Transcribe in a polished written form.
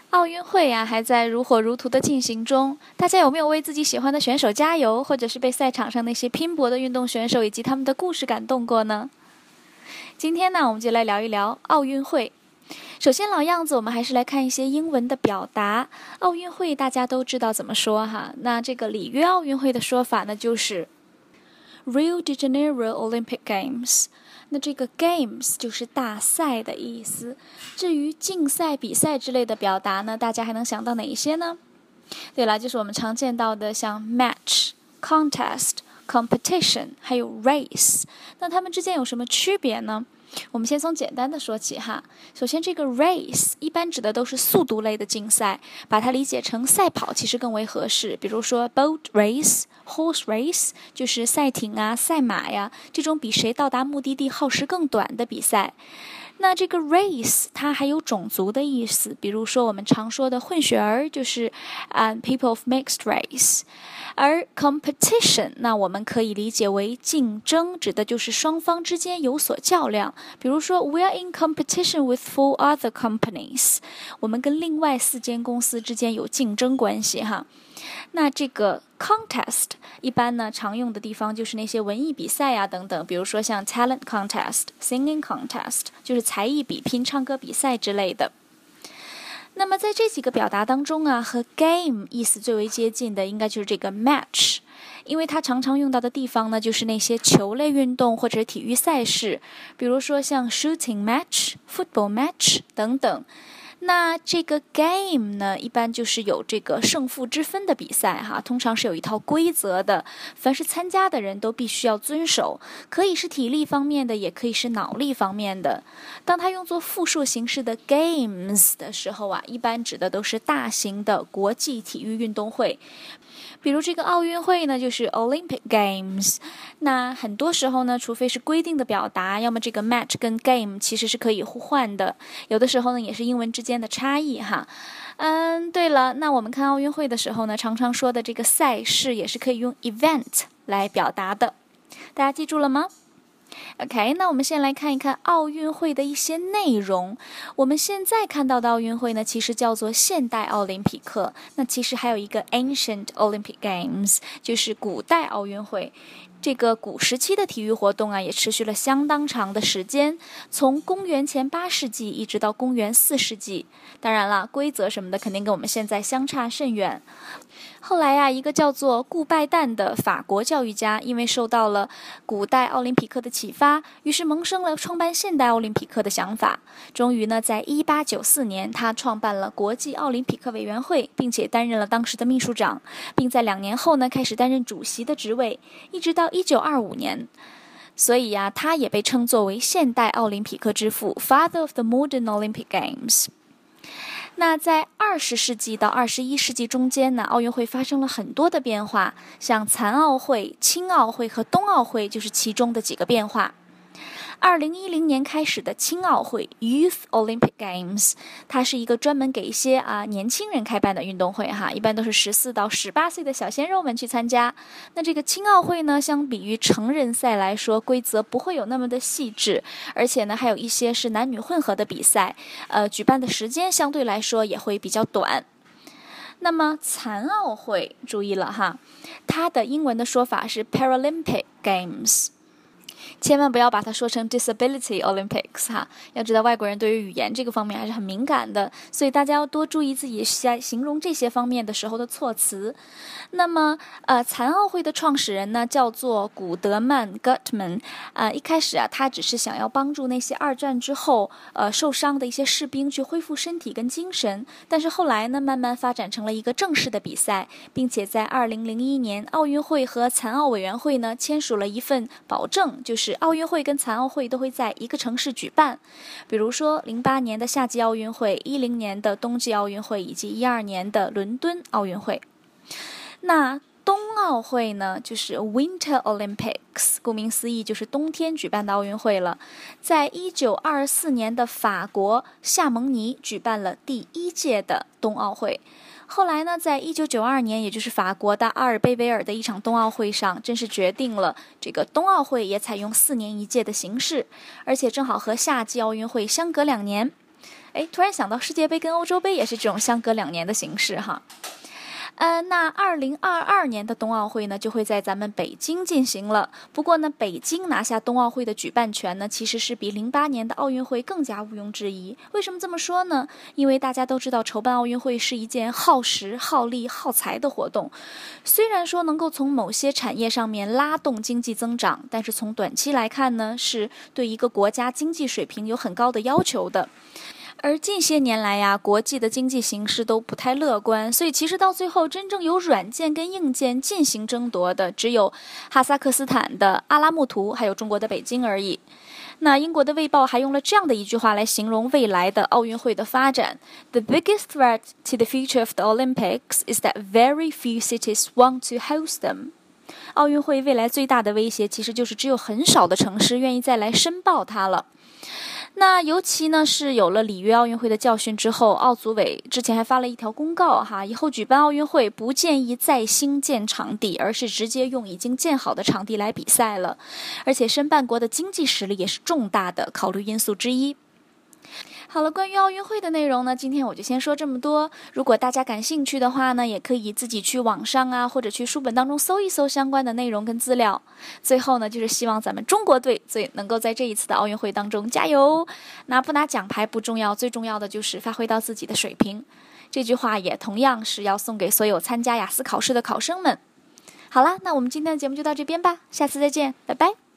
奥运会啊，还在如火如荼的进行中。大家有没有为自己喜欢的选手加油，或者是被赛场上那些拼搏的运动选手以及他们的故事感动过呢？今天呢，我们就来聊一聊奥运会。首先，老样子，我们还是来看一些英文的表达。奥运会大家都知道怎么说哈，那这个里约奥运会的说法呢，就是 Rio de Janeiro Olympic Games。那这个 games 就是大赛的意思。至于竞赛、比赛之类的表达呢，大家还能想到哪一些呢？对了，就是我们常见到的像 match、contest、competition 还有 race。那它们之间有什么区别呢？我们先从简单的说起哈。首先，这个 race 一般指的都是速度类的竞赛，把它理解成赛跑其实更为合适。比如说 boat race、horse race 就是赛艇啊、赛马呀，这种比谁到达目的地耗时更短的比赛。那这个 race 它还有种族的意思，比如说我们常说的混血儿就是people of mixed race。而 competition 那我们可以理解为竞争，指的就是双方之间有所较量。比如说 we are in competition with 4 other companies， 我们跟另外4间公司之间有竞争关系哈。那这个 contest 一般呢常用的地方就是那些文艺比赛啊等等，比如说像 talent contest、singing contest 就是才艺比拼、唱歌比赛之类的。那么在这几个表达当中啊，和 game 意思最为接近的应该就是这个 match， 因为它常常用到的地方呢就是那些球类运动或者体育赛事，比如说像 shooting match、football match 等等。那这个 game 呢，一般就是有这个胜负之分的比赛哈，通常是有一套规则的，凡是参加的人都必须要遵守，可以是体力方面的，也可以是脑力方面的。当它用作复数形式的 games 的时候啊，一般指的都是大型的国际体育运动会。比如这个奥运会呢，就是 Olympic Games。那很多时候呢，除非是规定的表达，要么这个 match 跟 game 其实是可以互换的。有的时候呢，也是英文之间的差异哈。对了，那我们看奥运会的时候呢，常常说的这个赛事也是可以用 event 来表达的。大家记住了吗？OK， 那我们先来看一看奥运会的一些内容。我们现在看到的奥运会呢，其实叫做现代奥林匹克。那其实还有一个 Ancient Olympic Games， 就是古代奥运会。这个古时期的体育活动啊，也持续了相当长的时间，从公元前8世纪一直到公元4世纪。当然了，规则什么的肯定跟我们现在相差甚远。后来呀，一个叫做顾拜旦的法国教育家，因为受到了古代奥林匹克的启发，于是萌生了创办现代奥林匹克的想法。终于呢，在1894年，他创办了国际奥林匹克委员会，并且担任了当时的秘书长，并在2年后呢，开始担任主席的职位，一直到1925年。所以呀，他也被称作为现代奥林匹克之父 （Father of the Modern Olympic Games）。那在20世纪到21世纪中间呢，奥运会发生了很多的变化，像残奥会、青奥会和冬奥会就是其中的几个变化。2010年开始的青奥会 Youth Olympic Games， 它是一个专门给一些年轻人开办的运动会哈，一般都是14到18岁的小鲜肉们去参加。那这个青奥会呢，相比于成人赛来说，规则不会有那么的细致，而且呢，还有一些是男女混合的比赛，举办的时间相对来说也会比较短。那么残奥会，注意了哈，它的英文的说法是 Paralympic Games。千万不要把它说成 Disability Olympics 哈，要知道外国人对于语言这个方面还是很敏感的，所以大家要多注意自己在形容这些方面的时候的措辞。那么残奥会的创始人呢叫做古德曼 Gutman， 一开始他只是想要帮助那些2战之后受伤的一些士兵去恢复身体跟精神，但是后来呢慢慢发展成了一个正式的比赛，并且在2001年奥运会和残奥委员会呢签署了一份保证，就是奥运会跟残奥会都会在一个城市举办，比如说08年的夏季奥运会、10年的冬季奥运会以及12年的伦敦奥运会。那冬奥会呢，就是 Winter Olympics， 顾名思义就是冬天举办的奥运会了。在1924年的法国夏蒙尼举办了第1届的冬奥会。后来呢，在1992年，也就是法国的阿尔贝维尔的一场冬奥会上，正式决定了这个冬奥会也采用4年1届的形式，而且正好和夏季奥运会相隔2年。 突然想到世界杯跟欧洲杯也是这种相隔2年的形式哈。那2022年的冬奥会呢，就会在咱们北京进行了。不过呢，北京拿下冬奥会的举办权呢，其实是比08年的奥运会更加毋庸置疑。为什么这么说呢？因为大家都知道，筹办奥运会是一件耗时、耗力、耗财的活动。虽然说能够从某些产业上面拉动经济增长，但是从短期来看呢，是对一个国家经济水平有很高的要求的。而近些年来呀，国际的经济形势都不太乐观，所以其实到最后真正有软件跟硬件进行争夺的，只有哈萨克斯坦的阿拉木图，还有中国的北京而已。那英国的《卫报》还用了这样的一句话来形容未来的奥运会的发展 ：The biggest threat to the future of the Olympics is that very few cities want to host them。奥运会未来最大的威胁，其实就是只有很少的城市愿意再来申报它了。那尤其呢是有了里约奥运会的教训之后，奥组委之前还发了一条公告哈，以后举办奥运会不建议再兴建场地，而是直接用已经建好的场地来比赛了。而且申办国的经济实力也是重大的考虑因素之一。好了，关于奥运会的内容呢，今天我就先说这么多。如果大家感兴趣的话呢，也可以自己去网上啊，或者去书本当中搜一搜相关的内容跟资料。最后呢，就是希望咱们中国队能够在这一次的奥运会当中加油。拿不拿奖牌不重要，最重要的就是发挥到自己的水平。这句话也同样是要送给所有参加雅思考试的考生们。好啦，那我们今天的节目就到这边吧，下次再见，拜拜。